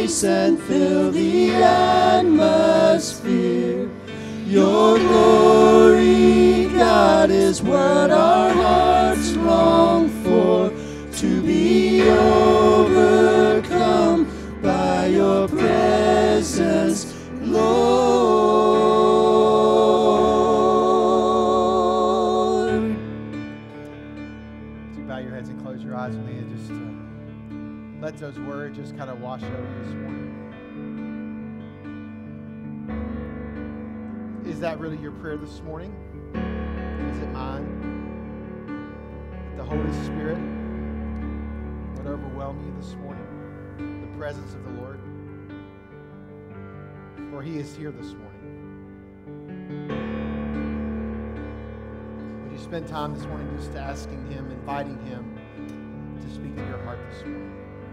place and fill the atmosphere. Your glory, God, is what our hearts long for, to be overcome by your presence, Lord. As you bow your heads and close your eyes with me, and just let those words just kind of wash over you this morning. Is that really your prayer this morning? Is it mine? That the Holy Spirit would overwhelm you this morning, the presence of the Lord, for He is here this morning. Would you spend time this morning just asking Him, inviting Him to speak to your heart this morning?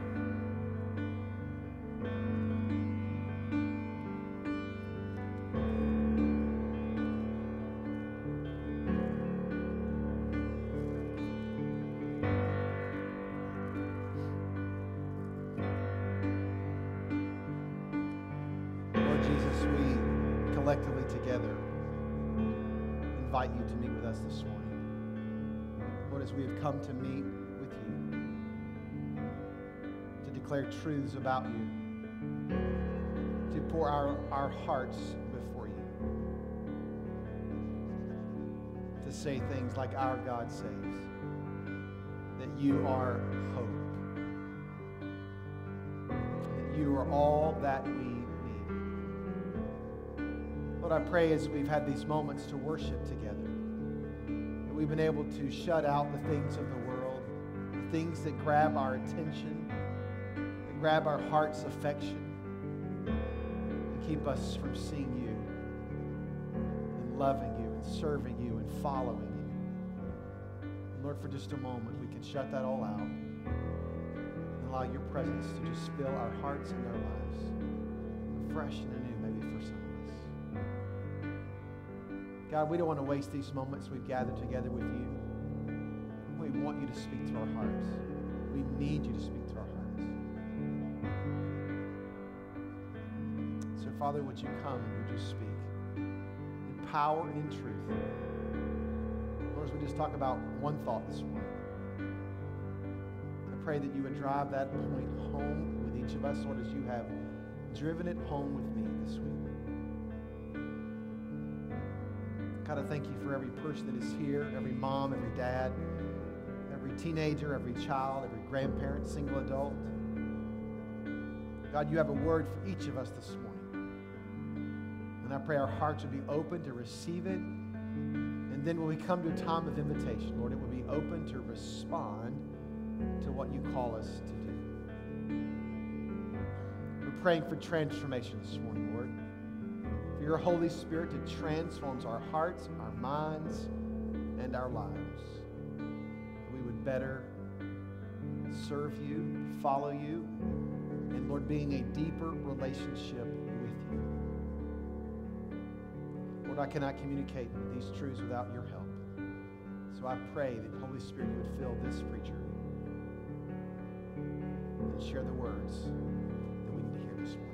Collectively together, invite you to meet with us this morning. Lord, as we have come to meet with you, to declare truths about you, to pour our hearts before you, to say things like our God saves, that you are hope, that you are all that we need. Lord, I pray as we've had these moments to worship together, that we've been able to shut out the things of the world, the things that grab our attention, that grab our heart's affection, and keep us from seeing you and loving you and serving you and following you. And Lord, for just a moment, we can shut that all out and allow your presence to just fill our hearts and our lives, fresh and anew, maybe for some of us. God, we don't want to waste these moments we've gathered together with you. We want you to speak to our hearts. We need you to speak to our hearts. So, Father, would you come and would you speak in power and in truth? Lord, as we just talk about one thought this morning, I pray that you would drive that point home with each of us, Lord, as you have driven it home with me this week. God, I thank you for every person that is here, every mom, every dad, every teenager, every child, every grandparent, single adult. God, you have a word for each of us this morning. And I pray our hearts would be open to receive it. And then when we come to a time of invitation, Lord, it will be open to respond to what you call us to do. We're praying for transformation this morning, Lord. For your Holy Spirit to transform our hearts, our minds, and our lives. That we would better serve you, follow you, and Lord, being a deeper relationship with you. Lord, I cannot communicate these truths without your help. So I pray that Holy Spirit, you would fill this preacher and share the words that we need to hear this morning.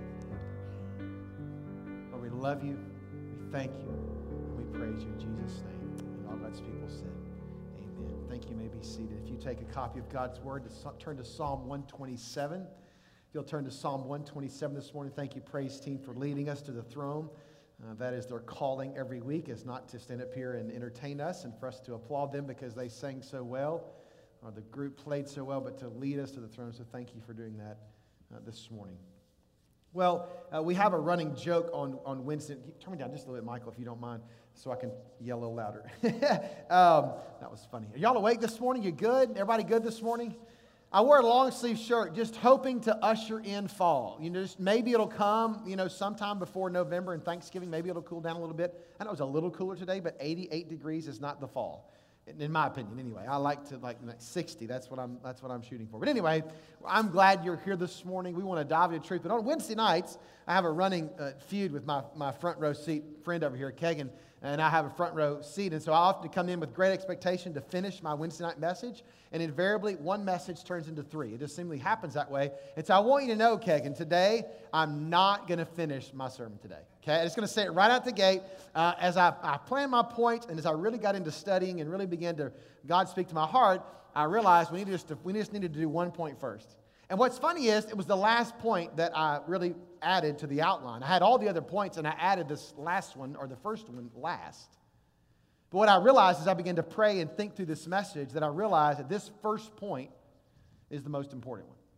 Lord, we love you, we thank you, and we praise you in Jesus' name. And all God's people said, amen. Thank you. You may be seated. If you take a copy of God's Word, turn to Psalm 127. If you'll turn to Psalm 127 this morning, thank you, praise team, for leading us to the throne. That is their calling every week, is not to stand up here and entertain us and for us to applaud them because they sang so well or the group played so well, but to lead us to the throne. So thank you for doing that this morning. Well, we have a running joke on Wednesday. Turn me down just a little bit, Michael, if you don't mind, so I can yell a little louder. That was funny. Are y'all awake this morning? You good? Everybody good this morning? I wore a long sleeve shirt just hoping to usher in fall. You know, just maybe it'll come, sometime before November and Thanksgiving. Maybe it'll cool down a little bit. I know it was a little cooler today, but 88 degrees is not the fall. In my opinion, anyway. I like 60. That's what I'm shooting for. But anyway, I'm glad you're here this morning. We want to dive into truth. But on Wednesday nights, I have a running feud with my front row seat friend over here, Kegan. and I have a front row seat. And so I often come in with great expectation to finish my Wednesday night message, and invariably one message turns into three. It just simply happens that way. And so I want you to know, Kegan, today I'm not going to finish my sermon today. Okay, I'm just going to say it right out the gate. As I planned my points, and as I really got into studying and really began to God speak to my heart, I realized we just needed to do one point first. And what's funny is it was the last point that I really added to the outline. I had all the other points, and I added this last one, or the first one, last. But what I realized as I began to pray and think through this message, that I realized that this first point is the most important one.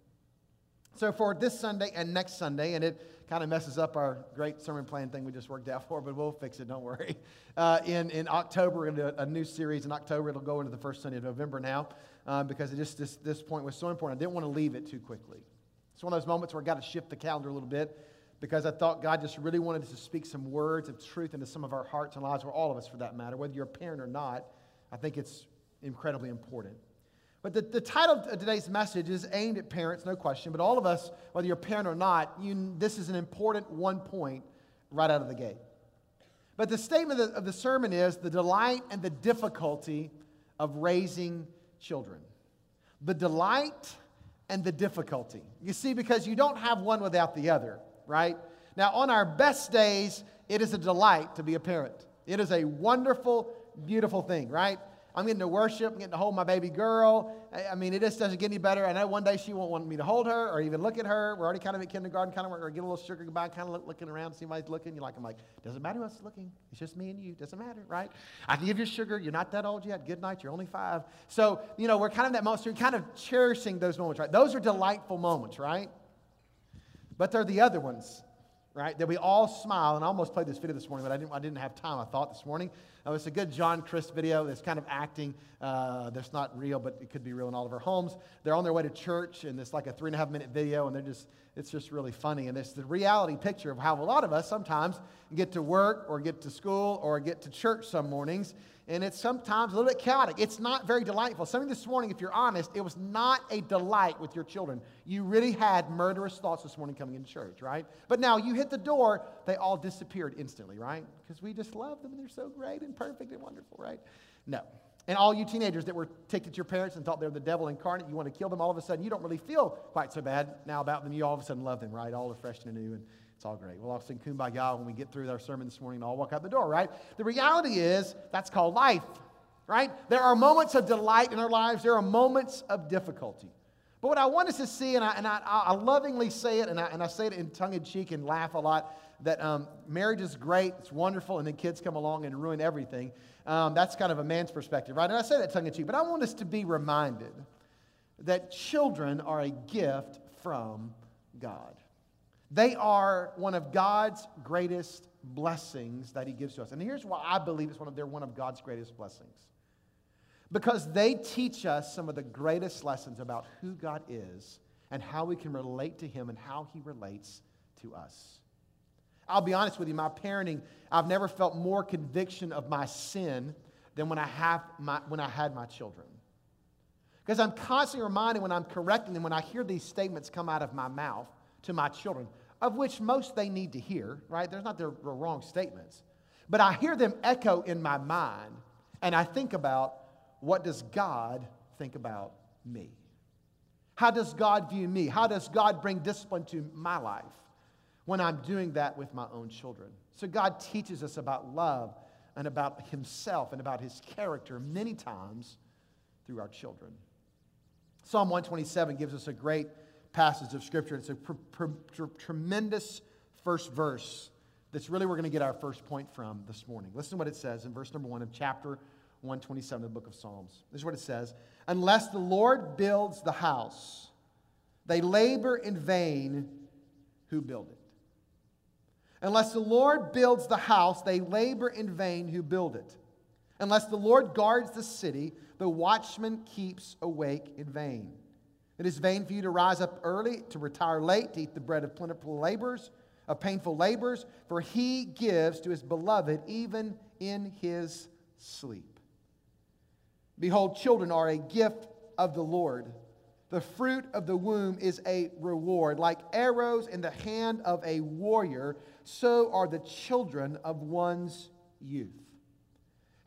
So for this Sunday and next Sunday, and it kind of messes up our great sermon plan thing we just worked out for, but we'll fix it, don't worry. In October, we're going to do a new series. In October, it'll go into the first Sunday of November now, because this point was so important. I didn't want to leave it too quickly. It's one of those moments where I got to shift the calendar a little bit, because I thought God just really wanted us to speak some words of truth into some of our hearts and lives, or all of us for that matter. Whether you're a parent or not, I think it's incredibly important. But the title of today's message is aimed at parents, no question. But all of us, whether you're a parent or not, this is an important one point right out of the gate. But the statement of the sermon is the delight and the difficulty of raising children. The delight and the difficulty. You see, because you don't have one without the other, right? Now, on our best days, it is a delight to be a parent. It is a wonderful, beautiful thing, right? I'm getting to worship, I'm getting to hold my baby girl. I mean, it just doesn't get any better. I know one day she won't want me to hold her or even look at her. We're already kind of at kindergarten, kind of or get a little sugar goodbye, kind of looking around, see somebody's looking. I'm like, doesn't matter who's looking. It's just me and you. Doesn't matter, right? I can give you sugar. You're not that old yet. Good night. You're only 5. So, we're kind of that moment. So you're kind of cherishing those moments, right? Those are delightful moments, right? But they're the other ones, right? That we all smile. And I almost played this video this morning, but I didn't have time, I thought, this morning. It's a good John Crist video that's kind of acting. That's not real, but it could be real in all of our homes. They're on their way to church, and it's like a 3.5-minute video, and it's just really funny. And it's the reality picture of how a lot of us sometimes get to work or get to school or get to church some mornings, and it's sometimes a little bit chaotic. It's not very delightful. Something this morning, if you're honest, it was not a delight with your children. You really had murderous thoughts this morning coming into church, right? But now you hit the door, they all disappeared instantly, right? Because we just love them, and they're so great and perfect and wonderful, right? No. And all you teenagers that were ticked at your parents and thought they were the devil incarnate, you want to kill them, all of a sudden you don't really feel quite so bad now about them. You all of a sudden love them, right? All are fresh and new, and it's all great. We'll all sing Kumbaya when we get through our sermon this morning and all walk out the door, right? The reality is that's called life, right? There are moments of delight in our lives. There are moments of difficulty. But what I want us to see, and I lovingly say it, and I say it in tongue-in-cheek and laugh a lot, that marriage is great, it's wonderful, and then kids come along and ruin everything. That's kind of a man's perspective, right? And I say that tongue-in-cheek, but I want us to be reminded that children are a gift from God. They are one of God's greatest blessings that He gives to us. And here's why I believe they're one of God's greatest blessings. Because they teach us some of the greatest lessons about who God is and how we can relate to Him and how He relates to us. I'll be honest with you, my parenting, I've never felt more conviction of my sin than when I had my children. Because I'm constantly reminded when I'm correcting them, when I hear these statements come out of my mouth to my children, of which most they need to hear, right? They're not their wrong statements. But I hear them echo in my mind, and I think about, what does God think about me? How does God view me? How does God bring discipline to my life when I'm doing that with my own children? So God teaches us about love and about Himself and about His character many times through our children. Psalm 127 gives us a great passage of Scripture. It's a tremendous first verse that's really we're going to get our first point from this morning. Listen to what it says in verse number 1 of chapter 127 of the book of Psalms. This is what it says. Unless the Lord builds the house, they labor in vain who build it. Unless the Lord builds the house, they labor in vain who build it. Unless the Lord guards the city, the watchman keeps awake in vain. It is vain for you to rise up early, to retire late, to eat the bread of plentiful labors, of painful labors, for He gives to His beloved even in his sleep. Behold, children are a gift of the Lord. The fruit of the womb is a reward. Like arrows in the hand of a warrior, so are the children of one's youth.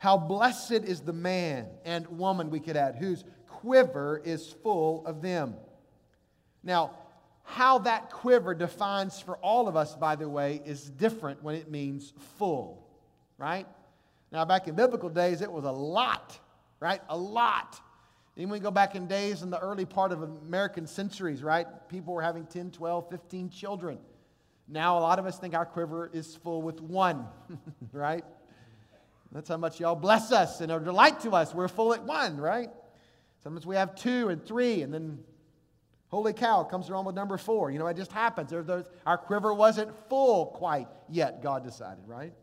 How blessed is the man and woman, we could add, whose quiver is full of them. Now, how that quiver defines for all of us, by the way, is different when it means full, right? Now, back in biblical days, it was a lot, right? A lot. Even when we go back in days in the early part of American centuries, right? People were having 10, 12, 15 children. Now, a lot of us think our quiver is full with one, right? That's how much y'all bless us and are delight to us. We're full at one, right? Sometimes we have 2 and 3, and then holy cow comes around with number 4. You know, it just happens. Our quiver wasn't full quite yet, God decided, right?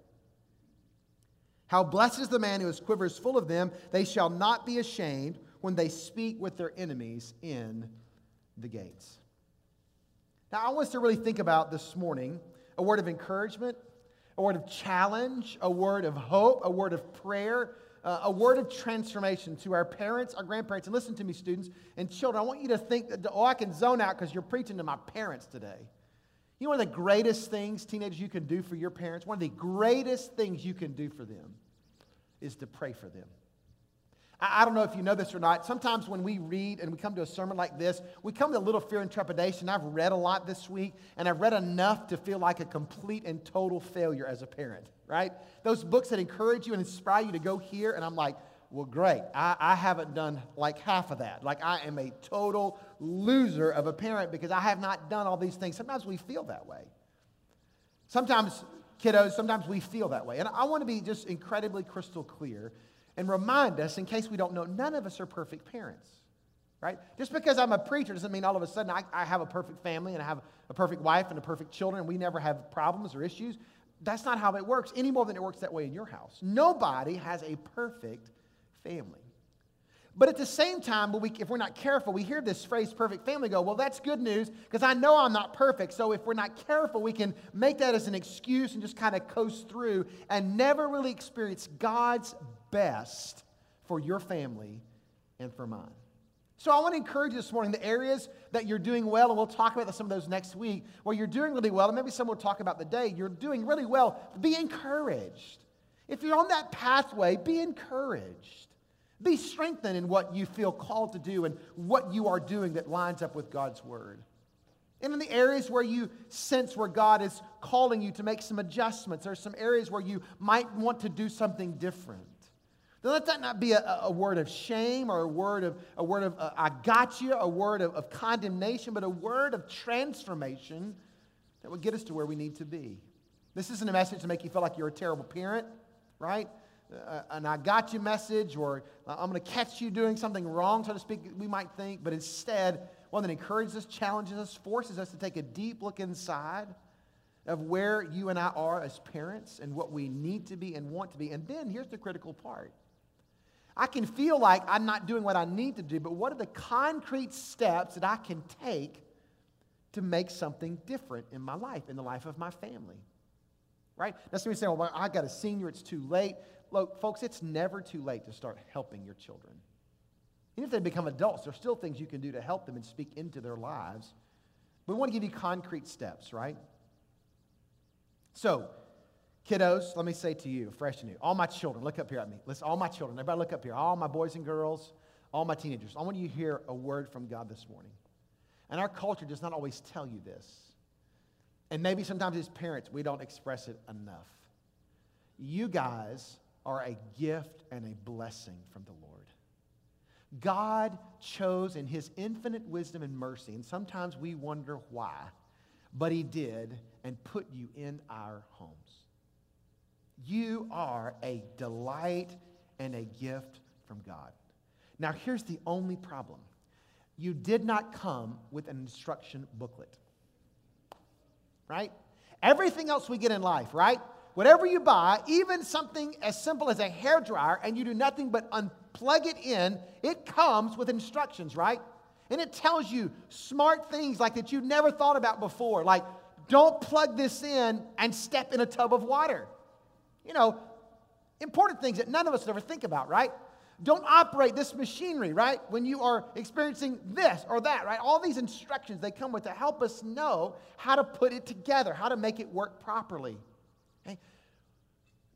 How blessed is the man whose quiver is full of them. They shall not be ashamed when they speak with their enemies in the gates. Now, I want us to really think about this morning a word of encouragement, a word of challenge, a word of hope, a word of prayer, a word of transformation to our parents, our grandparents. And listen to me, students and children. I want you to think that, I can zone out because you're preaching to my parents today. You know one of the greatest things, teenagers, you can do for your parents? One of the greatest things you can do for them is to pray for them. I don't know if you know this or not. Sometimes when we read and we come to a sermon like this, we come with a little fear and trepidation. I've read a lot this week, and I've read enough to feel like a complete and total failure as a parent, right? Those books that encourage you and inspire you to go here, and I'm like, well, great. I haven't done like half of that. Like, I am a total loser of a parent because I have not done all these things. Sometimes we feel that way. Sometimes, kiddos, sometimes we feel that way. And I want to be just incredibly crystal clear and remind us, in case we don't know, none of us are perfect parents, right? Just because I'm a preacher doesn't mean all of a sudden I have a perfect family and I have a perfect wife and a perfect children and we never have problems or issues. That's not how it works, any more than it works that way in your house. Nobody has a perfect family. But at the same time, if we're not careful, we hear this phrase, perfect family, go, well, that's good news because I know I'm not perfect. So if we're not careful, we can make that as an excuse and just kind of coast through and never really experience God's best for your family and for mine. So I want to encourage you this morning, the areas that you're doing well, and we'll talk about some of those next week, where you're doing really well, and maybe some will talk about the day, you're doing really well, be encouraged. If you're on that pathway, be encouraged. Be strengthened in what you feel called to do and what you are doing that lines up with God's Word. And in the areas where you sense where God is calling you to make some adjustments, or some areas where you might want to do something different, then let that not be a word of shame or a word of I got you, a word of condemnation, but a word of transformation that would get us to where we need to be. This isn't a message to make you feel like you're a terrible parent, right? An I got you message, or I'm going to catch you doing something wrong, so to speak, we might think, but instead, one that encourages us, challenges us, forces us to take a deep look inside of where you and I are as parents and what we need to be and want to be. And then here's the critical part. I can feel like I'm not doing what I need to do, but what are the concrete steps that I can take to make something different in my life, in the life of my family? Right? Now, somebody saying, well, I got a senior, it's too late. Look, folks, it's never too late to start helping your children. Even if they become adults, there's still things you can do to help them and speak into their lives. But we want to give you concrete steps, right? So, kiddos, let me say to you, fresh and new, all my children, look up here at me. Listen, all my children, everybody look up here. All my boys and girls, all my teenagers. I want you to hear a word from God this morning. And our culture does not always tell you this. And maybe sometimes as parents, we don't express it enough. You guys are a gift and a blessing from the Lord. God chose in His infinite wisdom and mercy, and sometimes we wonder why, but He did and put you in our homes. You are a delight and a gift from God. Now, here's the only problem. You did not come with an instruction booklet, right? Everything else we get in life, right? Whatever you buy, even something as simple as a hairdryer, and you do nothing but unplug it in, it comes with instructions, right? And it tells you smart things like that you never thought about before, like don't plug this in and step in a tub of water. You know, important things that none of us ever think about, right? Don't operate this machinery, right? When you are experiencing this or that, right? All these instructions they come with to help us know how to put it together, how to make it work properly. Okay?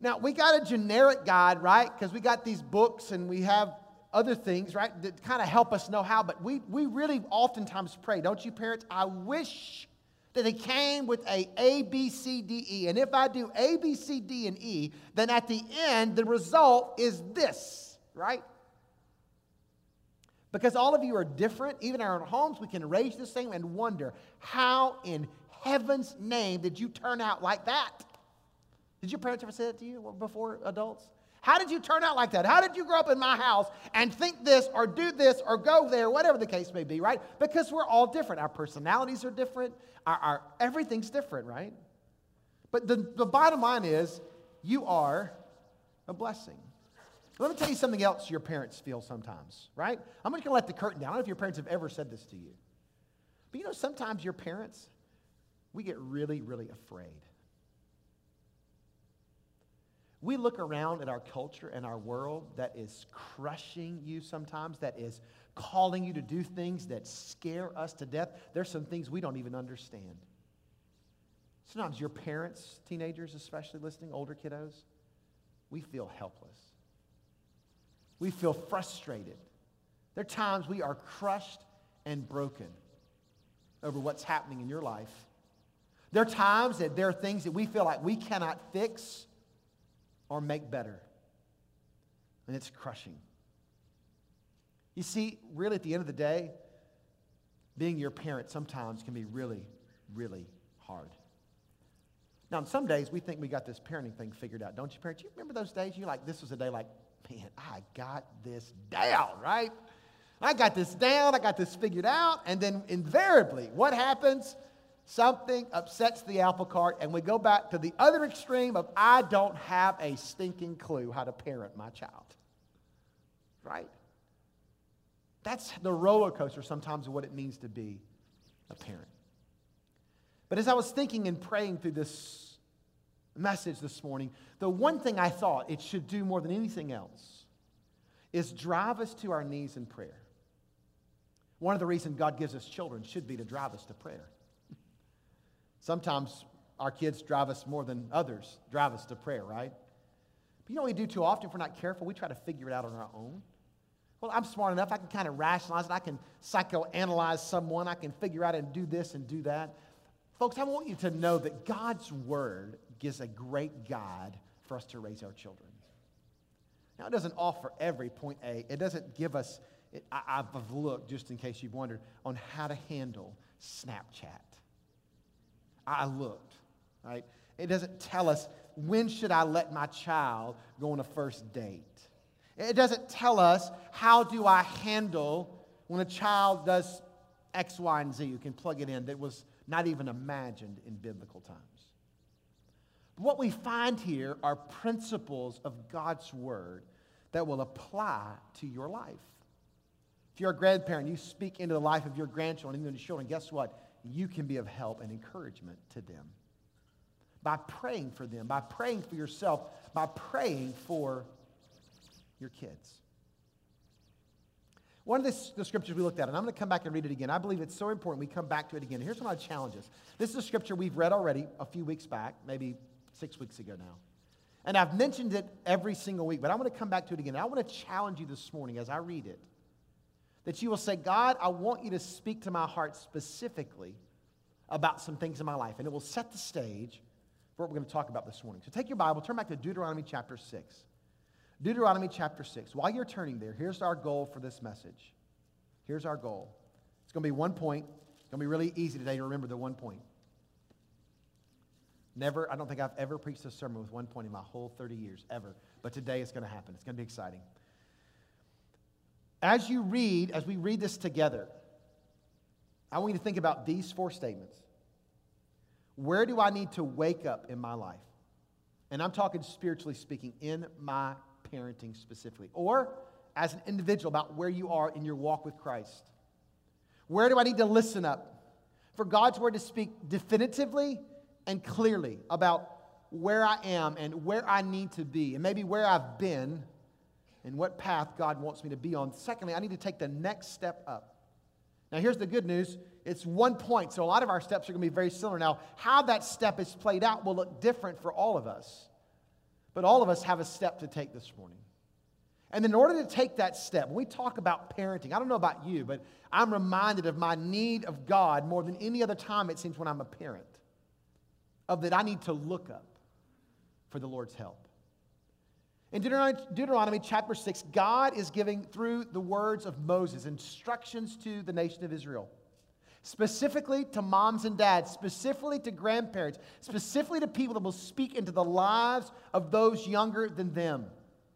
Now, we got a generic guide, right? Because we got these books and we have other things, right, that kind of help us know how. But we really oftentimes pray, don't you, parents? I wish that it came with A, B, C, D, E. And if I do A, B, C, D, and E, then at the end, the result is this, right? Because all of you are different. Even in our own homes, we can raise this thing and wonder, how in heaven's name did you turn out like that? Did your parents ever say that to you before, adults? How did you turn out like that? How did you grow up in my house and think this or do this or go there, whatever the case may be, right? Because we're all different. Our personalities are different. Our everything's different, right? But the bottom line is, you are a blessing. Let me tell you something else your parents feel sometimes, right? I'm just going to let the curtain down. I don't know if your parents have ever said this to you. But you know, sometimes your parents, we get really, really afraid. We look around at our culture and our world that is crushing you sometimes, that is calling you to do things that scare us to death. There's some things we don't even understand. Sometimes your parents, teenagers especially listening, older kiddos, we feel helpless. We feel frustrated. There are times we are crushed and broken over what's happening in your life. There are times that there are things that we feel like we cannot fix or make better. And it's crushing. You see, really at the end of the day, being your parent sometimes can be really, really hard. Now, on some days, we think we got this parenting thing figured out. Don't you, parents? You remember those days? You're like, this was a day like, man, I got this down, right? I got this down. I got this figured out. And then invariably, what happens? Something upsets the apple cart, and we go back to the other extreme of, I don't have a stinking clue how to parent my child. Right? That's the roller coaster sometimes of what it means to be a parent. But as I was thinking and praying through this message this morning, the one thing I thought it should do more than anything else is drive us to our knees in prayer. One of the reasons God gives us children should be to drive us to prayer. Sometimes our kids drive us more than others drive us to prayer, right? But you know what we do too often if we're not careful? We try to figure it out on our own. Well, I'm smart enough. I can kind of rationalize it. I can psychoanalyze someone. I can figure out and do this and do that. Folks, I want you to know that God's Word gives a great guide for us to raise our children. Now, it doesn't offer every point A. It doesn't give us, I've looked, just in case you've wondered, on how to handle Snapchat. I looked, right? It doesn't tell us, when should I let my child go on a first date? It doesn't tell us, how do I handle when a child does X, Y, and Z? You can plug it in that was not even imagined in biblical times. What we find here are principles of God's Word that will apply to your life. If you're a grandparent, you speak into the life of your grandchildren and your children, guess what? You can be of help and encouragement to them by praying for them, by praying for yourself, by praying for your kids. One of the scriptures we looked at, and I'm going to come back and read it again. I believe it's so important we come back to it again. Here's what I challenge us. This is a scripture we've read already a few weeks back, maybe 6 weeks ago now. And I've mentioned it every single week, but I want to come back to it again. I want to challenge you this morning as I read it, that you will say, God, I want you to speak to my heart specifically about some things in my life. And it will set the stage for what we're going to talk about this morning. So take your Bible, turn back to Deuteronomy chapter 6. Deuteronomy chapter 6. While you're turning there, here's our goal for this message. Here's our goal. It's going to be one point. It's going to be really easy today to remember the one point. I don't think I've ever preached a sermon with one point in my whole 30 years, ever. But today it's going to happen. It's going to be exciting. As we read this together, I want you to think about these 4 statements. Where do I need to wake up in my life? And I'm talking spiritually speaking, in my parenting specifically. Or as an individual, about where you are in your walk with Christ. Where do I need to listen up for God's Word to speak definitively and clearly about where I am and where I need to be, and maybe where I've been and what path God wants me to be on. Secondly, I need to take the next step up. Now, here's the good news. It's 1 point, so a lot of our steps are going to be very similar. Now, how that step is played out will look different for all of us. But all of us have a step to take this morning. And in order to take that step, when we talk about parenting, I don't know about you, but I'm reminded of my need of God more than any other time, it seems, when I'm a parent. Of that I need to look up for the Lord's help. In Deuteronomy chapter 6, God is giving, through the words of Moses, instructions to the nation of Israel. Specifically to moms and dads, specifically to grandparents, specifically to people that will speak into the lives of those younger than them.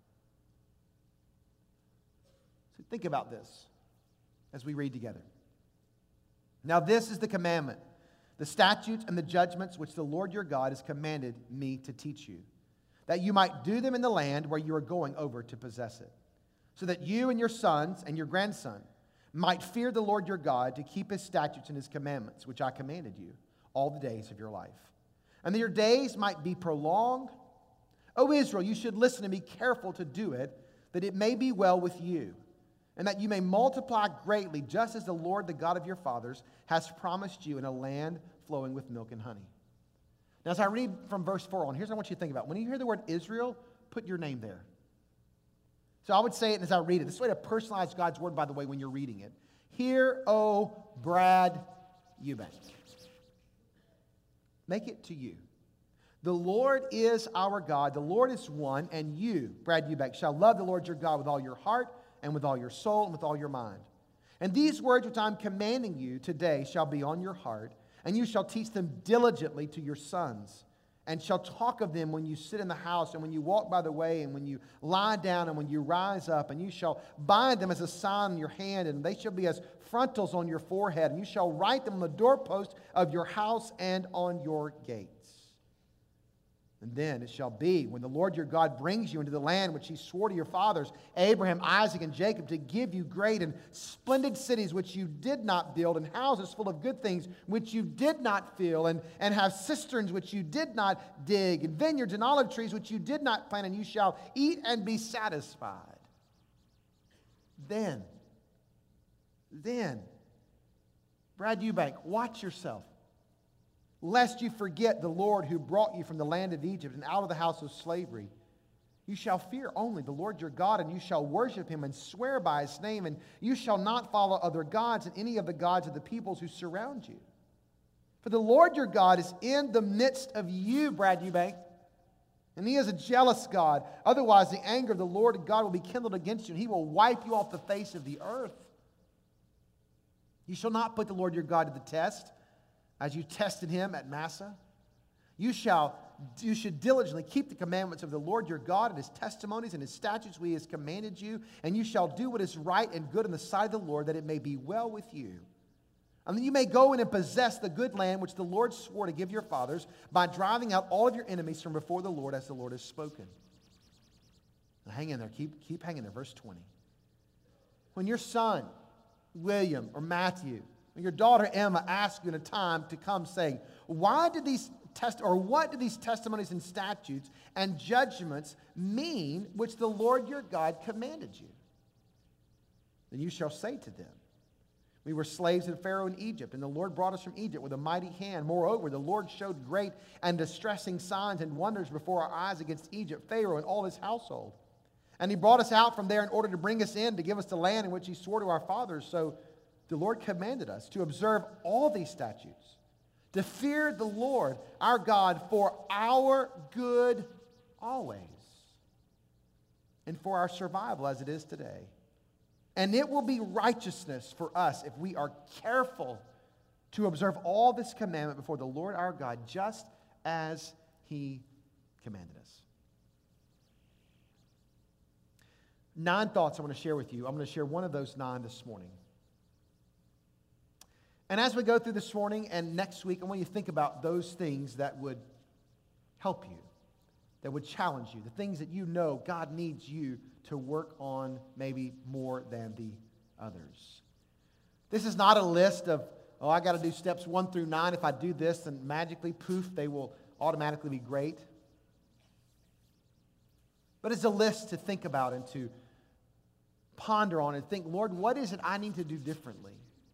So think about this as we read together. Now this is the commandment, the statutes and the judgments which the Lord your God has commanded me to teach you, that you might do them in the land where you are going over to possess it, so that you and your sons and your grandson might fear the Lord your God to keep his statutes and his commandments, which I commanded you, all the days of your life. And that your days might be prolonged. O Israel, you should listen and be careful to do it, that it may be well with you, and that you may multiply greatly, just as the Lord, the God of your fathers, has promised you in a land flowing with milk and honey. Now, as I read from verse 4 on, here's what I want you to think about. When you hear the word Israel, put your name there. So I would say it as I read it. This is a way to personalize God's word, by the way, when you're reading it. Hear, O Brad Eubank. Make it to you. The Lord is our God. The Lord is one, and you, Brad Eubank, shall love the Lord your God with all your heart and with all your soul and with all your mind. And these words which I'm commanding you today shall be on your heart, and you shall teach them diligently to your sons, and shall talk of them when you sit in the house, and when you walk by the way, and when you lie down, and when you rise up. And you shall bind them as a sign in your hand, and they shall be as frontals on your forehead. And you shall write them on the doorpost of your house and on your gates. And then it shall be, when the Lord your God brings you into the land which he swore to your fathers, Abraham, Isaac, and Jacob, to give you great and splendid cities which you did not build, and houses full of good things which you did not fill, and have cisterns which you did not dig, and vineyards and olive trees which you did not plant, and you shall eat and be satisfied. Then, Brad Eubank, watch yourself, lest you forget the Lord who brought you from the land of Egypt and out of the house of slavery. You shall fear only the Lord your God, and you shall worship him and swear by his name, and you shall not follow other gods and any of the gods of the peoples who surround you. For the Lord your God is in the midst of you, Brad Eubank, and he is a jealous God. Otherwise, the anger of the Lord God will be kindled against you, and he will wipe you off the face of the earth. You shall not put the Lord your God to the test, as you tested him at Massah. You should diligently keep the commandments of the Lord your God and his testimonies and his statutes which he has commanded you, and you shall do what is right and good in the sight of the Lord, that it may be well with you. And that you may go in and possess the good land which the Lord swore to give your fathers, by driving out all of your enemies from before the Lord, as the Lord has spoken. Now hang in there. Keep hanging there. Verse 20. When your son, William, or Matthew, or your daughter Emma ask you in a time to come, saying, what do these testimonies and statutes and judgments mean which the Lord your God commanded you? Then you shall say to them, we were slaves of Pharaoh in Egypt, and the Lord brought us from Egypt with a mighty hand. Moreover, the Lord showed great and distressing signs and wonders before our eyes against Egypt, Pharaoh and all his household. And he brought us out from there in order to bring us in, to give us the land in which he swore to our fathers. So the Lord commanded us to observe all these statutes, to fear the Lord our God for our good always, and for our survival as it is today. And it will be righteousness for us if we are careful to observe all this commandment before the Lord our God, just as he commanded us. 9 thoughts I want to share with you. I'm going to share one of those 9 this morning. And as we go through this morning and next week, I want you to think about those things that would help you, that would challenge you, the things that you know God needs you to work on maybe more than the others. This is not a list of, I got to do steps 1 through 9. If I do this, then magically, poof, they will automatically be great. But it's a list to think about and to ponder on and think, Lord, what is it I need to do differently?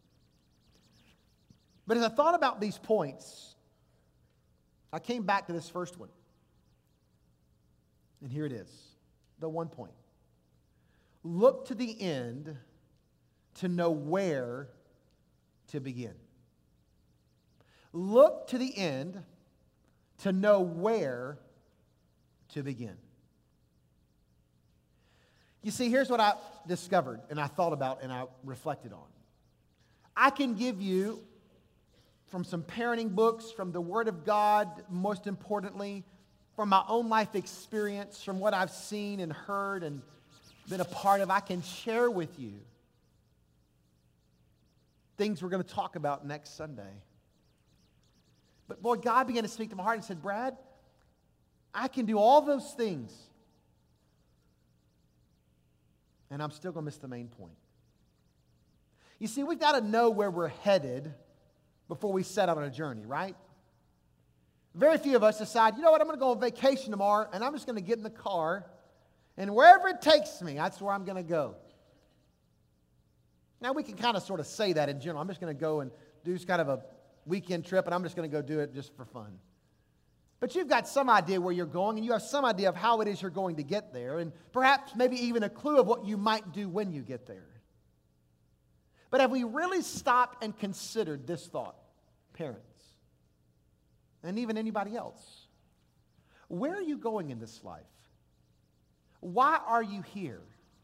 But as I thought about these points, I came back to this first one. And here it is, the one point. Look to the end to know where to begin. Look to the end to know where to begin. You see, here's what I discovered and I thought about and I reflected on. I can give you, from some parenting books, from the Word of God, most importantly, from my own life experience, from what I've seen and heard and been a part of, I can share with you things we're going to talk about next Sunday. But boy, God began to speak to my heart and said, Brad, I can do all those things, and I'm still going to miss the main point. You see, we've got to know where we're headed before we set out on a journey, right? Very few of us decide, you know what, I'm going to go on vacation tomorrow, and I'm just going to get in the car, and wherever it takes me, that's where I'm going to go. Now, we can kind of sort of say that in general. I'm just going to go and do kind of a weekend trip, and I'm just going to go do it just for fun. But you've got some idea where you're going, and you have some idea of how it is you're going to get there, and perhaps maybe even a clue of what you might do when you get there. But have we really stopped and considered this thought, parents, and even anybody else? Where are you going in this life? Why are you here?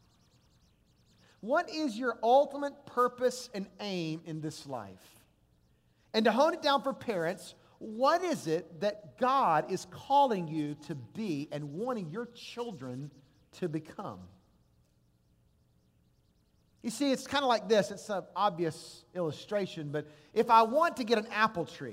What is your ultimate purpose and aim in this life? And to hone it down for parents, what is it that God is calling you to be and wanting your children to become? You see, it's kind of like this. It's an obvious illustration, but if I want to get an apple tree,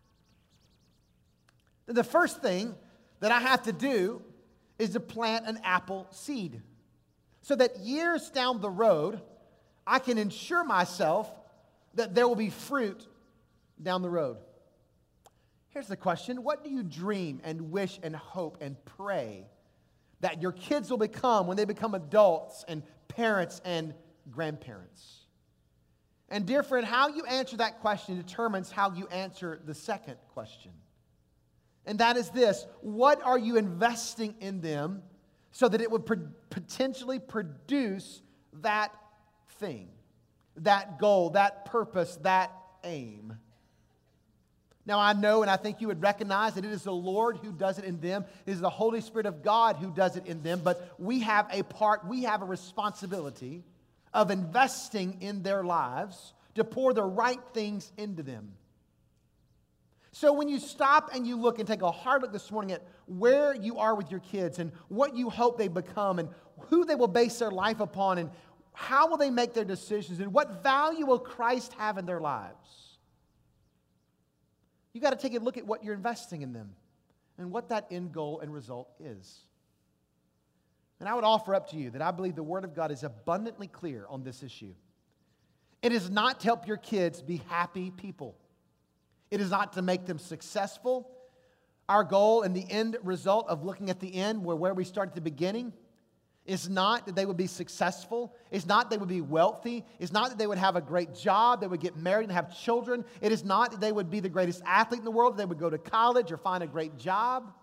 then the first thing that I have to do is to plant an apple seed so that years down the road, I can ensure myself that there will be fruit down the road. Here's the question. What do you dream and wish and hope and pray that your kids will become when they become adults and parents and grandparents? And dear friend, how you answer that question determines how you answer the second question. And that is this: what are you investing in them so that it would potentially produce that thing, that goal, that purpose, that aim? Now, I know and I think you would recognize that it is the Lord who does it in them. It is the Holy Spirit of God who does it in them. But we have a part, we have a responsibility of investing in their lives to pour the right things into them. So when you stop and you look and take a hard look this morning at where you are with your kids and what you hope they become and who they will base their life upon and how will they make their decisions and what value will Christ have in their lives, you got to take a look at what you're investing in them and what that end goal and result is. And I would offer up to you that I believe the Word of God is abundantly clear on this issue. It is not to help your kids be happy people. It is not to make them successful. Our goal and the end result of looking at the end, where we start at the beginning, is not that they would be successful. It's not that they would be wealthy. It's not that they would have a great job, they would get married and have children. It is not that they would be the greatest athlete in the world, that they would go to college or find a great job.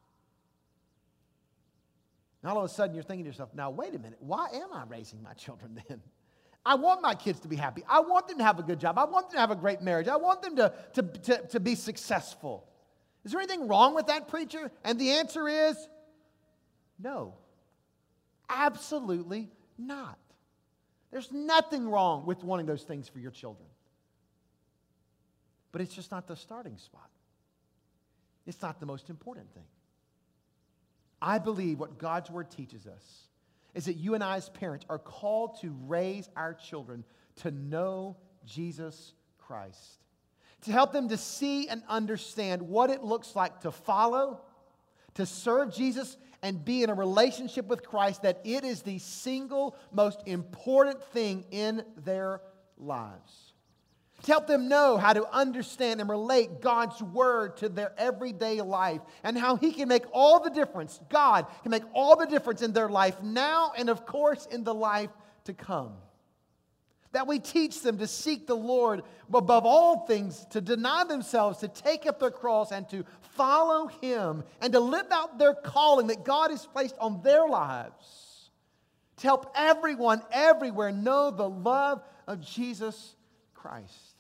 And all of a sudden you're thinking to yourself, now wait a minute, why am I raising my children then? I want my kids to be happy. I want them to have a good job. I want them to have a great marriage. I want them to be successful. Is there anything wrong with that, preacher? And the answer is no. Absolutely not. There's nothing wrong with wanting those things for your children. But it's just not the starting spot. It's not the most important thing. I believe what God's Word teaches us is that you and I as parents are called to raise our children to know Jesus Christ, to help them to see and understand what it looks like to follow, to serve Jesus, and be in a relationship with Christ, that it is the single most important thing in their lives. To help them know how to understand and relate God's Word to their everyday life and how He can make all the difference, God can make all the difference in their life now and, of course, in the life to come. That we teach them to seek the Lord above all things, to deny themselves, to take up their cross, and to follow Him, and to live out their calling that God has placed on their lives, to help everyone everywhere know the love of Jesus Christ.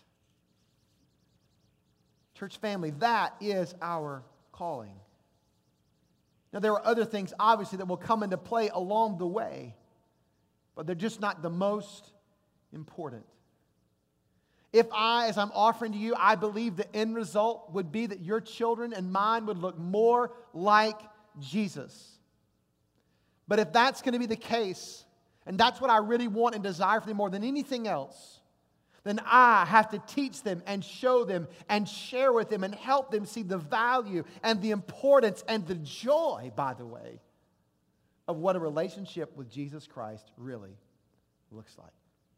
Church family, that is our calling. Now, there are other things, obviously, that will come into play along the way, but they're just not the most important. If as I'm offering to you, I believe the end result would be that your children and mine would look more like Jesus. But if that's going to be the case, and that's what I really want and desire for them more than anything else, then I have to teach them and show them and share with them and help them see the value and the importance and the joy, by the way, of what a relationship with Jesus Christ really looks like.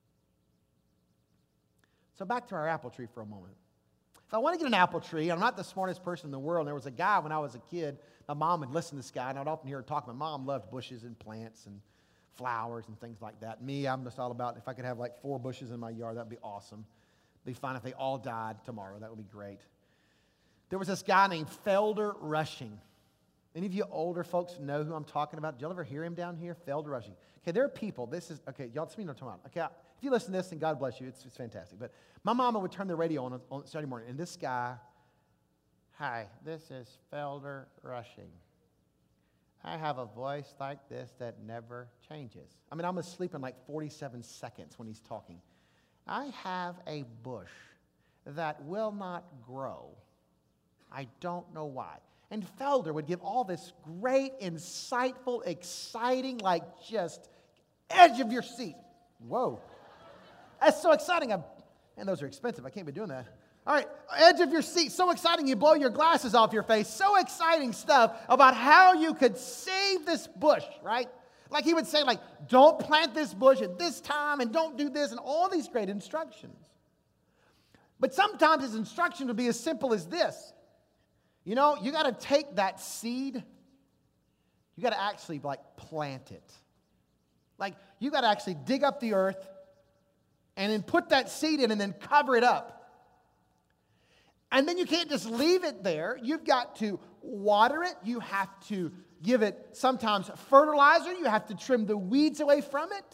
So back to our apple tree for a moment. If I want to get an apple tree, I'm not the smartest person in the world. And there was a guy when I was a kid, my mom would listen to this guy, and I'd often hear her talk. My mom loved bushes and plants and flowers and things like that. Me, I'm just all about, if I could have like 4 bushes in my yard, that'd be awesome. It'd be fine if they all died tomorrow. That would be great. There was this guy named Felder Rushing. Any of you older folks know who I'm talking about? Did y'all ever hear him down here? Felder Rushing. Okay, there are people. Y'all see me what I'm talking about. Okay, if you listen to this, then God bless you. It's fantastic. But my mama would turn the radio on Saturday morning, and this guy, hi, this is Felder Rushing. I have a voice like this that never changes. I mean, I'm asleep in like 47 seconds when he's talking. I have a bush that will not grow. I don't know why. And Felder would give all this great, insightful, exciting, like just edge of your seat. Whoa. That's so exciting. And those are expensive. I can't be doing that. All right, edge of your seat. So exciting you blow your glasses off your face. So exciting stuff about how you could save this bush, right? Like he would say, like, don't plant this bush at this time and don't do this and all these great instructions. But sometimes his instruction would be as simple as this. You know, you got to take that seed, you got to actually like plant it. Like you got to actually dig up the earth and then put that seed in and then cover it up. And then you can't just leave it there. You've got to water it. You have to give it sometimes fertilizer. You have to trim the weeds away from it.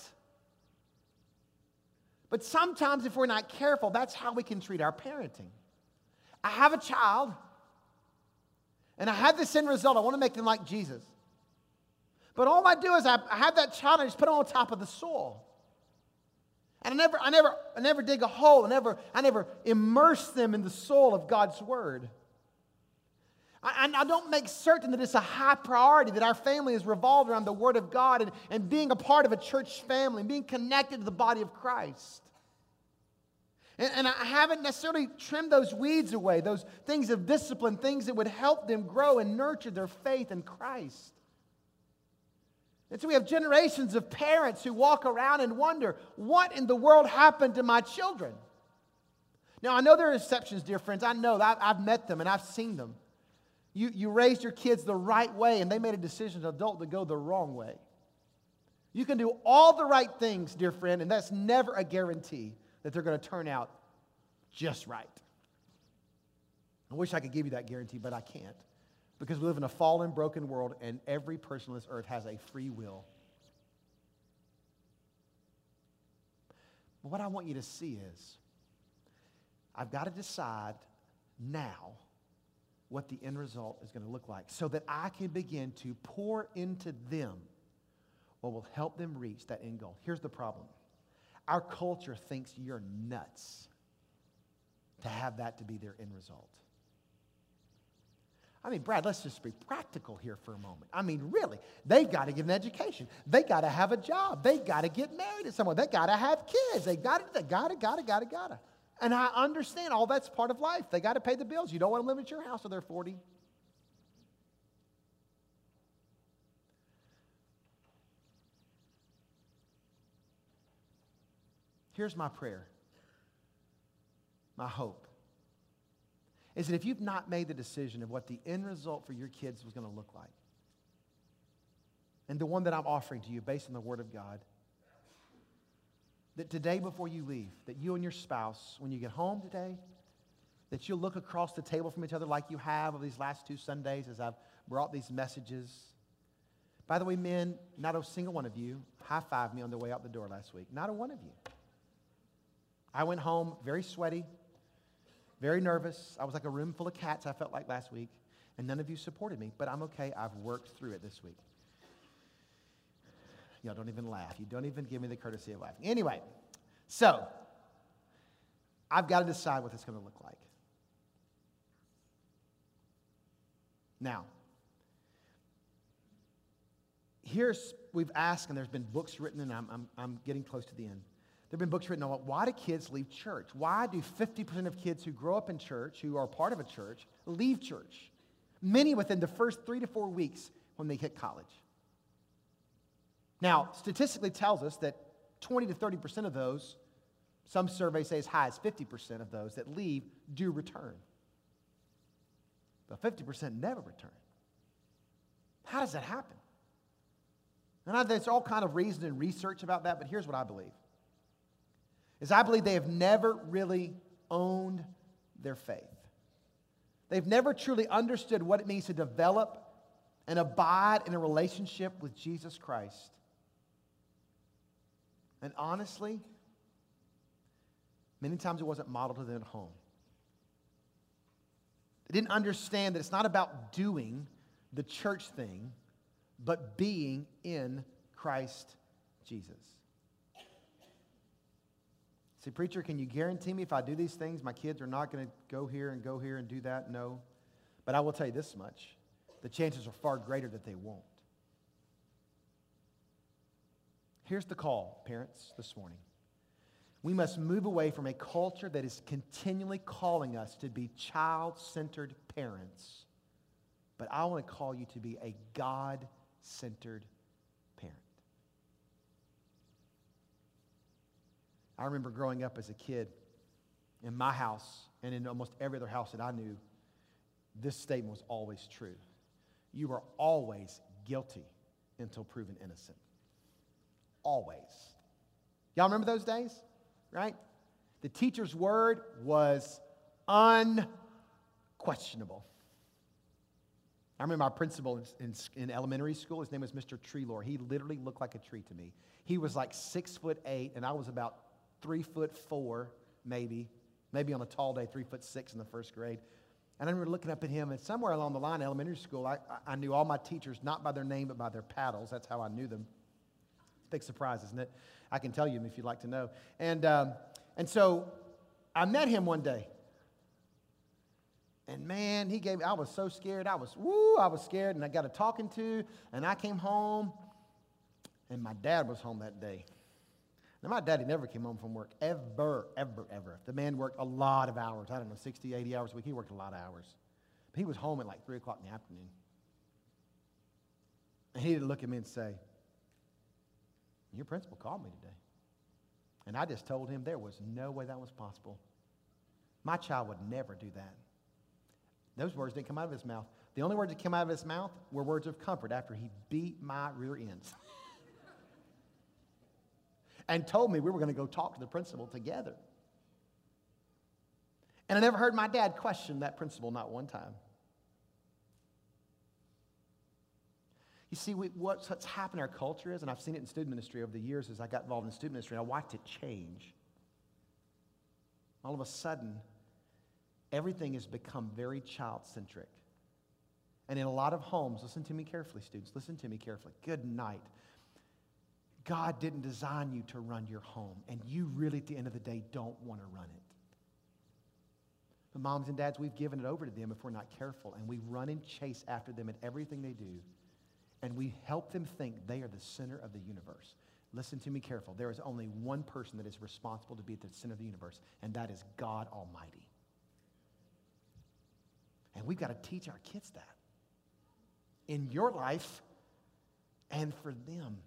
But sometimes if we're not careful, that's how we can treat our parenting. I have a child, and I have this end result. I want to make them like Jesus. But all I do is I have that child and I just put it on top of the soil. And I never dig a hole. I never immerse them in the soil of God's Word. I don't make certain that it's a high priority, that our family is revolved around the Word of God and being a part of a church family, and being connected to the body of Christ. And I haven't necessarily trimmed those weeds away, those things of discipline, things that would help them grow and nurture their faith in Christ. And so we have generations of parents who walk around and wonder, what in the world happened to my children? Now, I know there are exceptions, dear friends. I know that I've met them and I've seen them. You raised your kids the right way and they made a decision as an adult to go the wrong way. You can do all the right things, dear friend, and that's never a guarantee that they're going to turn out just right. I wish I could give you that guarantee, but I can't. Because we live in a fallen, broken world, and every person on this earth has a free will. But what I want you to see is, I've got to decide now what the end result is going to look like so that I can begin to pour into them what will help them reach that end goal. Here's the problem. Our culture thinks you're nuts to have that to be their end result. I mean, Brad, let's just be practical here for a moment. I mean, really, they've got to get an education. They got to have a job. They got to get married to someone. They got to have kids. They got to. And I understand all that's part of life. They got to pay the bills. You don't want to live at your house till they're 40. Here's my prayer, my hope. Is that if you've not made the decision of what the end result for your kids was going to look like, and the one that I'm offering to you based on the Word of God, that today before you leave, that you and your spouse, when you get home today, that you'll look across the table from each other like you have over these last 2 Sundays as I've brought these messages. By the way, men, not a single one of you high-fived me on the way out the door last week. Not a one of you. I went home very sweaty, very nervous. I was like a room full of cats, I felt like last week, and none of you supported me, but I'm okay. I've worked through it this week. Y'all don't even laugh. You don't even give me the courtesy of laughing. Anyway, so I've got to decide what this is going to look like. Now, we've asked, and there's been books written, and I'm getting close to the end. There have been books written on why do kids leave church? Why do 50% of kids who grow up in church, who are part of a church, leave church? Many within the first 3 to 4 weeks when they hit college. Now, statistically tells us that 20 to 30% of those, some surveys say as high as 50% of those that leave do return. But 50% never return. How does that happen? And there's all kind of reason and research about that, but here's what I believe. I believe they have never really owned their faith. They've never truly understood what it means to develop and abide in a relationship with Jesus Christ. And honestly, many times it wasn't modeled to them at home. They didn't understand that it's not about doing the church thing, but being in Christ Jesus. See, preacher, can you guarantee me if I do these things, my kids are not going to go here and do that? No. But I will tell you this much. The chances are far greater that they won't. Here's the call, parents, this morning. We must move away from a culture that is continually calling us to be child-centered parents. But I want to call you to be a God-centered parent. I remember growing up as a kid in my house and in almost every other house that I knew, this statement was always true. You are always guilty until proven innocent. Always. Y'all remember those days? Right? The teacher's word was unquestionable. I remember my principal in elementary school. His name was Mr. Treelor. He literally looked like a tree to me. He was like 6'8", and I was about 3'4", maybe on a tall day, 3'6" in the first grade. And I remember looking up at him, and somewhere along the line, elementary school, I knew all my teachers, not by their name, but by their paddles. That's how I knew them. Big surprise, isn't it? I can tell you if you'd like to know. And so I met him one day. And man, I was so scared. I was scared, and I got a talking to, and I came home, and my dad was home that day. Now, my daddy never came home from work, ever. The man worked a lot of hours. I don't know, 60, 80 hours a week. He worked a lot of hours. But he was home at like 3 o'clock in the afternoon. And he didn't look at me and say, your principal called me today. And I just told him there was no way that was possible. My child would never do that. Those words didn't come out of his mouth. The only words that came out of his mouth were words of comfort after he beat my rear ends. And told me we were going to go talk to the principal together. And I never heard my dad question that principal, not one time. You see, what's happened in our culture is, and I've seen it in student ministry over the years as I got involved in student ministry, and I watched it change. All of a sudden, everything has become very child-centric. And in a lot of homes, listen to me carefully, students, listen to me carefully. Good night. God didn't design you to run your home, and you really, at the end of the day, don't want to run it. But moms and dads, we've given it over to them if we're not careful, and we run and chase after them in everything they do, and we help them think they are the center of the universe. Listen to me careful. There is only one person that is responsible to be at the center of the universe, and that is God Almighty. And we've got to teach our kids that in your life and for them.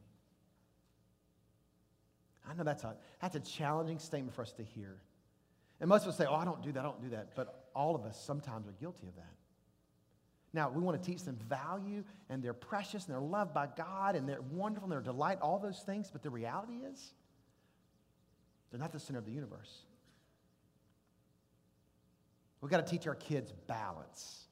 I know that's a challenging statement for us to hear. And most of us say, I don't do that. But all of us sometimes are guilty of that. Now, we want to teach them value, and they're precious, and they're loved by God, and they're wonderful, and they're a delight, all those things. But the reality is, They're not the center of the universe. We've got to teach our kids balance.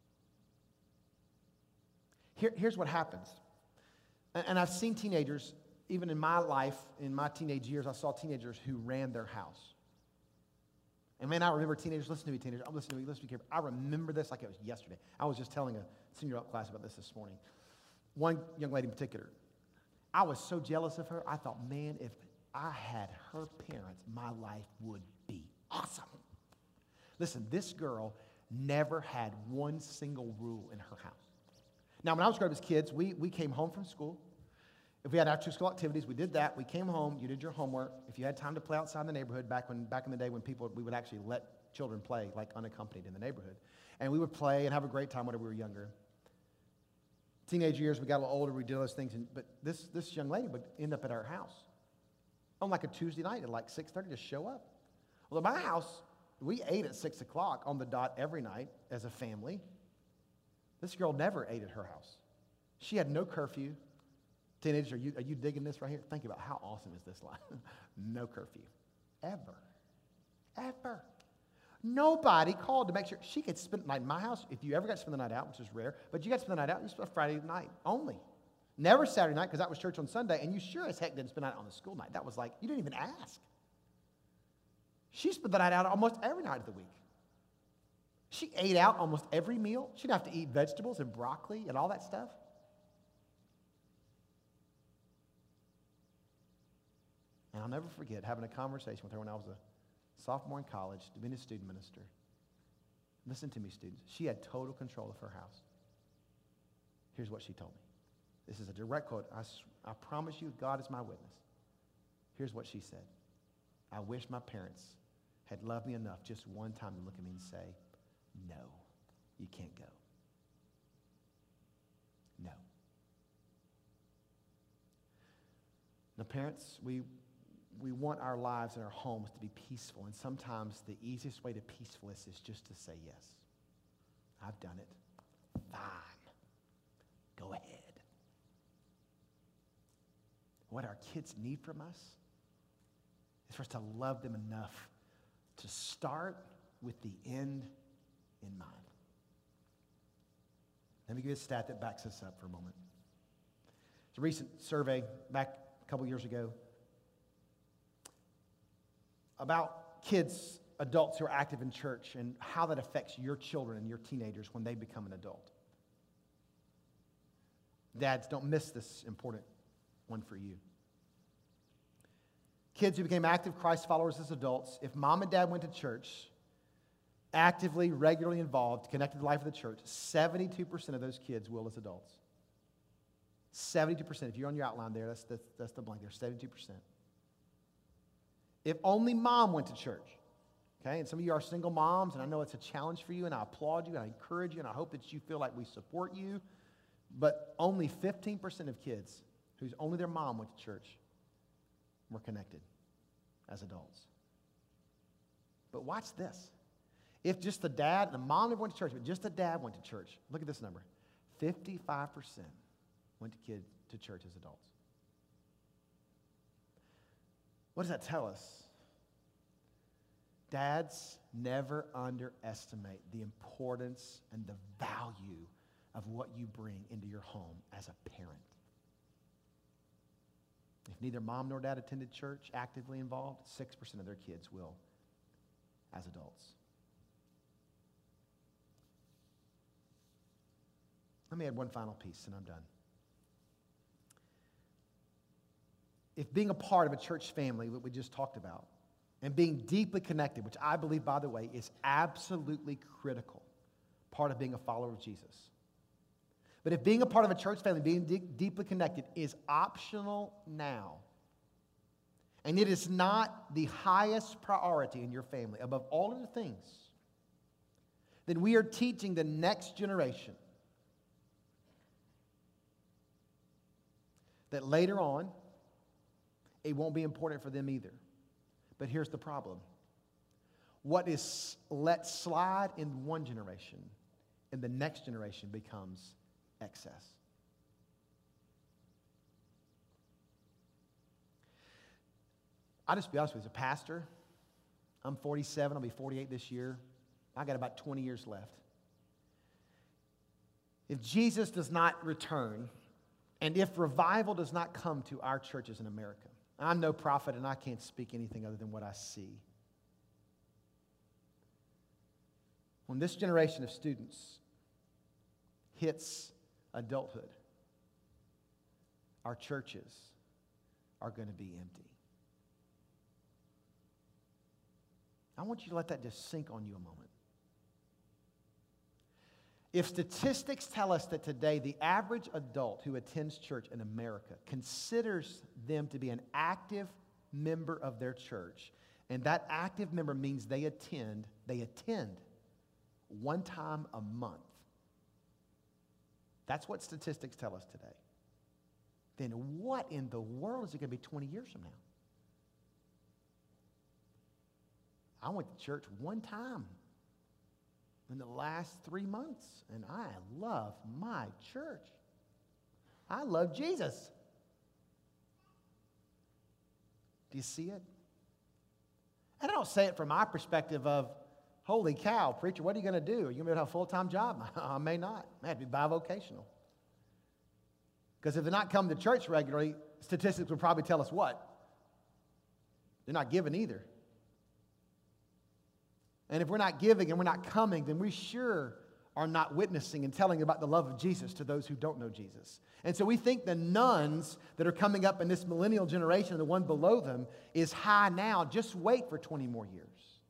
Here's what happens. And I've seen teenagers, even in my life, in my teenage years, I saw teenagers who ran their house. And man, I remember teenagers, listen to me, teenagers, listen to me carefully. I remember this like it was yesterday. I was just telling a senior up class about this morning. One young lady in particular, I was so jealous of her, I thought, man, if I had her parents, my life would be awesome. Listen, this girl never had one single rule in her house. Now, when I was growing up as kids, we came home from school. If we had after-school activities, we did that. We came home. You did your homework. If you had time to play outside in the neighborhood, back in the day when we would actually let children play, like unaccompanied in the neighborhood. And we would play and have a great time whenever we were younger. Teenage years, we got a little older, we did those things. But this young lady would end up at our house on like a Tuesday night at like 6:30 to show up. Well, at my house, we ate at 6 o'clock on the dot every night as a family. This girl never ate at her house. She had no curfew. Teenagers, are you digging this right here? Think about how awesome is this life. No curfew. Ever. Nobody called to make sure she could spend the night in my house. If you ever got to spend the night out, which is rare, but you got to spend the night out, you spent Friday night only. Never Saturday night, because that was church on Sunday, and you sure as heck didn't spend the night on the school night. That was like, you didn't even ask. She spent the night out almost every night of the week. She ate out almost every meal. She didn't have to eat vegetables and broccoli and all that stuff. And I'll never forget having a conversation with her when I was a sophomore in college, being a student minister. Listen to me, students. She had total control of her house. Here's what she told me. This is a direct quote. I promise you, God is my witness. Here's what she said. I wish my parents had loved me enough just one time to look at me and say, no, you can't go. No. Now, parents, we want our lives and our homes to be peaceful, and sometimes the easiest way to peacefulness is just to say yes. I've done it. Fine. Go ahead. What our kids need from us is for us to love them enough to start with the end in mind. Let me give you a stat that backs this up for a moment. It's a recent survey back a couple years ago about kids, adults who are active in church and how that affects your children and your teenagers when they become an adult. Dads, don't miss this important one for you. Kids who became active Christ followers as adults, if mom and dad went to church, actively, regularly involved, connected to the life of the church, 72% of those kids will as adults. 72%. If you're on your outline there, that's the blank there, 72%. If only mom went to church, okay? And some of you are single moms, and I know it's a challenge for you, and I applaud you, and I encourage you, and I hope that you feel like we support you. But only 15% of kids whose only their mom went to church were connected as adults. But watch this. If just the dad, the mom never went to church, but just the dad went to church, look at this number. 55% went to church as adults. What does that tell us? Dads, never underestimate the importance and the value of what you bring into your home as a parent. If neither mom nor dad attended church, actively involved, 6% of their kids will as adults. Let me add one final piece and I'm done. If being a part of a church family, what we just talked about, and being deeply connected, which I believe, by the way, is absolutely critical, part of being a follower of Jesus. But if being a part of a church family, being deeply connected is optional now, and it is not the highest priority in your family above all other things, then we are teaching the next generation that later on, it won't be important for them either. But here's the problem. What is let slide in one generation, in the next generation becomes excess. I'll just be honest with you, as a pastor, I'm 47, I'll be 48 this year. I got about 20 years left. If Jesus does not return, and if revival does not come to our churches in America, I'm no prophet and I can't speak anything other than what I see. When this generation of students hits adulthood, our churches are going to be empty. I want you to let that just sink on you a moment. If statistics tell us that today the average adult who attends church in America considers them to be an active member of their church, and that active member means they attend one time a month. That's what statistics tell us today. Then what in the world is it going to be 20 years from now? I went to church one time in the last 3 months, and I love my church. I love Jesus. Do you see it? And I don't say it from my perspective of, holy cow, preacher, what are you going to do? Are you going to have a full-time job? I may not. I have to be bivocational. Because if they're not coming to church regularly, statistics would probably tell us what? They're not giving either. And if we're not giving and we're not coming, then we sure are not witnessing and telling about the love of Jesus to those who don't know Jesus. And so we think the nuns that are coming up in this millennial generation, the one below them, is high now. Just wait for 20 more years.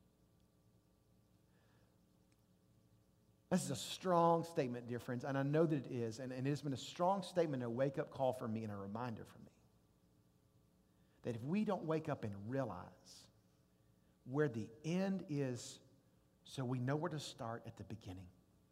This is a strong statement, dear friends, and I know that it is. And it has been a strong statement, a wake-up call for me and a reminder for me. That if we don't wake up and realize where the end is, so we know where to start at the beginning.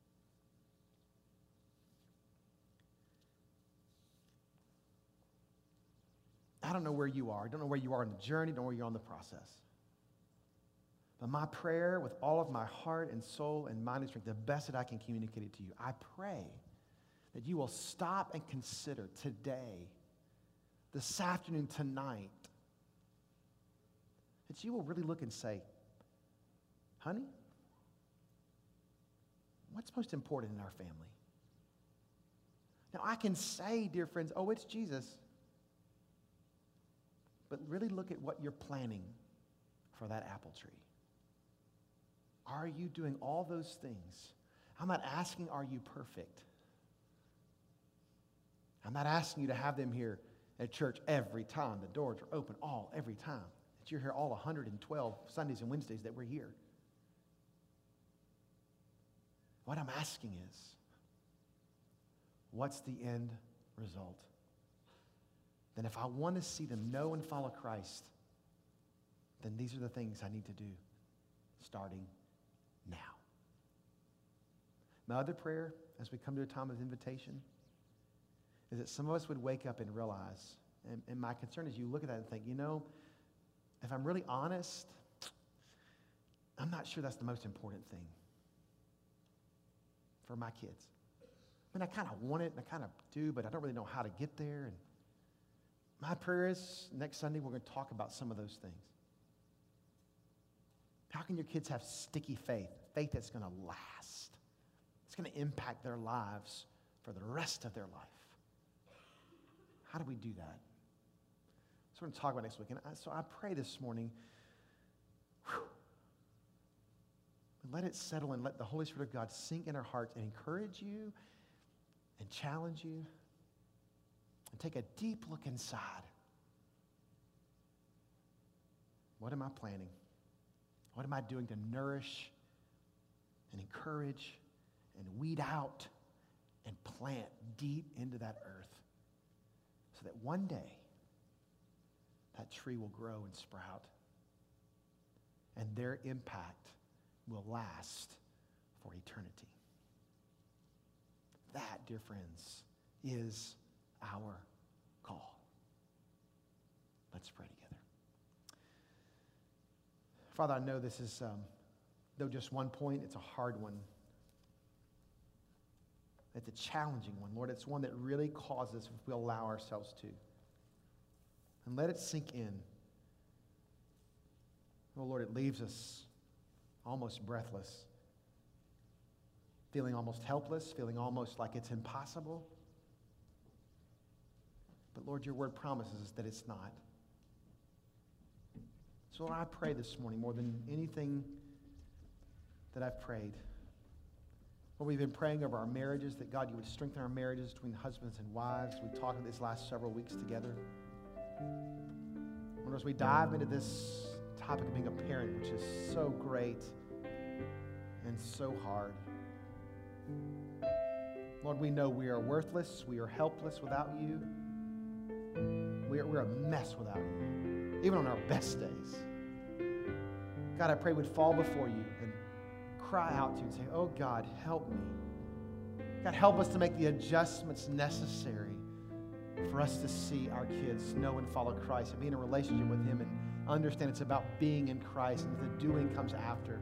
I don't know where you are. I don't know where you are in the journey. I don't know where you are in the process. But my prayer with all of my heart and soul and mind and strength, the best that I can communicate it to you, I pray that you will stop and consider today, this afternoon, tonight, that you will really look and say, honey, what's most important in our family? Now, I can say, dear friends, oh, it's Jesus. But really look at what you're planning for that apple tree. Are you doing all those things? I'm not asking, are you perfect? I'm not asking you to have them here at church every time. The doors are open every time. That you're here all 112 Sundays and Wednesdays that we're here. What I'm asking is, what's the end result? Then if I want to see them know and follow Christ, then these are the things I need to do starting now. My other prayer, as we come to a time of invitation, is that some of us would wake up and realize, and my concern is you look at that and think, you know, if I'm really honest, I'm not sure that's the most important thing for my kids. I mean, I kind of want it, and I kind of do, but I don't really know how to get there. And my prayer is, next Sunday, we're going to talk about some of those things. How can your kids have sticky faith? Faith that's going to last. It's going to impact their lives for the rest of their life. How do we do that? So we're going to talk about next week. And so I pray this morning, let it settle and let the Holy Spirit of God sink in our hearts and encourage you and challenge you and take a deep look inside. What am I planning? What am I doing to nourish and encourage and weed out and plant deep into that earth so that one day that tree will grow and sprout and their impact will last for eternity? That, dear friends, is our call. Let's pray together. Father, I know this is, though just one point, it's a hard one. It's a challenging one. Lord, it's one that really causes if we allow ourselves to. And let it sink in Oh, Lord, it leaves us almost breathless, feeling almost helpless, feeling almost like it's impossible. But Lord, your word promises us that it's not. So Lord, I pray this morning more than anything that I've prayed. Lord, we've been praying over our marriages, that God, you would strengthen our marriages between husbands and wives. We've talked about this last several weeks together. Lord, as we dive into this topic of being a parent, which is so great and so hard, Lord, we know we are worthless, we are helpless without you. We're a mess without you, even on our best days. God, I pray we'd fall before you and cry out to you and say, oh God, help me. God, help us to make the adjustments necessary for us to see our kids know and follow Christ and be in a relationship with him and understand it's about being in Christ and the doing comes after.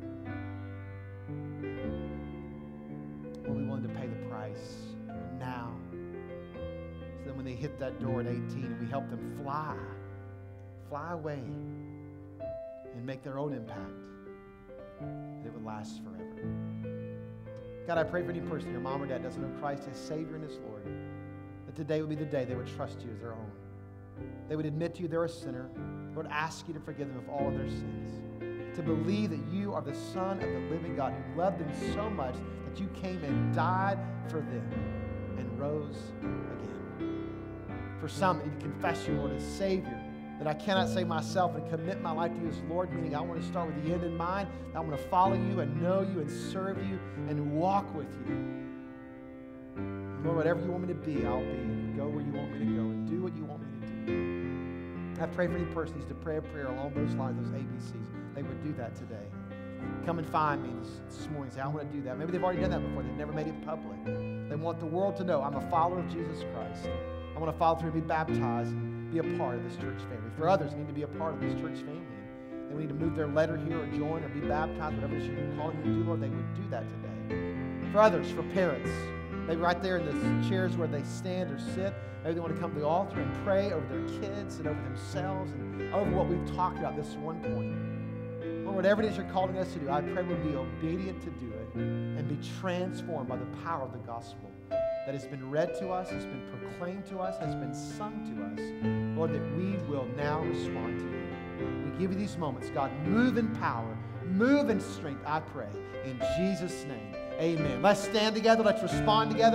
We'll be willing to pay the price now. So that when they hit that door at 18, we help them fly away and make their own impact. And it would last forever. God, I pray for any person, your mom or dad, doesn't know Christ as Savior and as Lord, that today would be the day they would trust you as their own. They would admit to you they're a sinner. Lord, ask you to forgive them of all of their sins. To believe that you are the Son of the living God who loved them so much that you came and died for them and rose again. For some, you confess you, Lord, as Savior, that I cannot save myself and commit my life to you as Lord, meaning I want to start with the end in mind. I want to follow you and know you and serve you and walk with you. Lord, whatever you want me to be, I'll be. And go where you want me to go and do what you want me to do. I pray for any person who needs to pray a prayer along those lines, those ABCs. They would do that today. Come and find me this morning and say, I want to do that. Maybe they've already done that before. They've never made it public. They want the world to know I'm a follower of Jesus Christ. I want to follow through and be baptized and be a part of this church family. For others, they need to be a part of this church family. They would need to move their letter here or join or be baptized, whatever it is you're calling them to do, Lord, they would do that today. For others, for parents, maybe right there in the chairs where they stand or sit, maybe they want to come to the altar and pray over their kids and over themselves and over what we've talked about this one point. Lord, whatever it is you're calling us to do, I pray we'll be obedient to do it and be transformed by the power of the gospel that has been read to us, has been proclaimed to us, has been sung to us. Lord, that we will now respond to you. We give you these moments, God. Move in power, move in strength, I pray. In Jesus' name, amen. Let's stand together. Let's respond together.